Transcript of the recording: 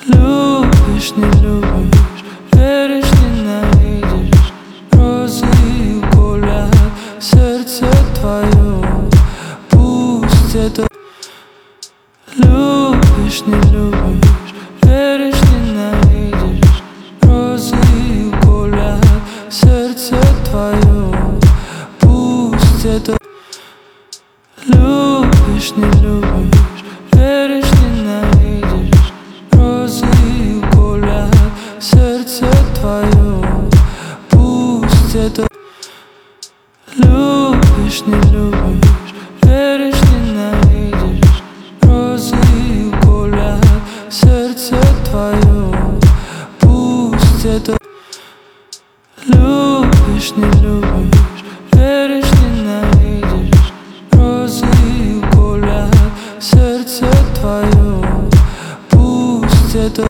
Любишь, не любишь, веришь, ненавидишь. Розы гулят, сердце твое, пусть это. Любишь, не любишь, веришь, ненавидишь. Розы гулят, сердце твое, пусть это. Любишь, не любишь, веришь, ненавидишь. Розы гулят, сердце твое, пусть это. Любишь, не любишь, веришь, ненавидишь. Розы гулят, сердце твое, пусть это. Любишь, не любишь, веришь, ненавидишь. Розы гулят, сердце твое, пусть это.